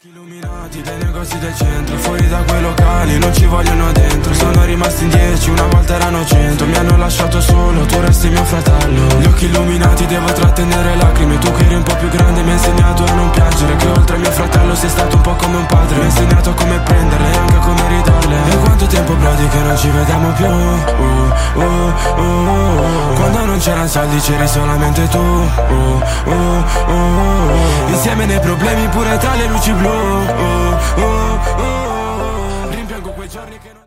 Illuminati dai negozi del centro, fuori da quei locali, non ci vogliono dentro. Sono rimasti in 10, una volta erano 100. Mi hanno lasciato solo, tu resti mio fratello. Gli occhi illuminati, devo trattenere lacrime. Tu che eri un po' più grande mi hai insegnato a non piangere. Che oltre a mio fratello sei stato un po' come un padre. Mi hai insegnato come prenderle e anche come ridarle. E quanto tempo Brody che non ci vediamo più. Quando non c'erano soldi c'eri solamente tu. Insieme nei problemi pure tra le luci blu.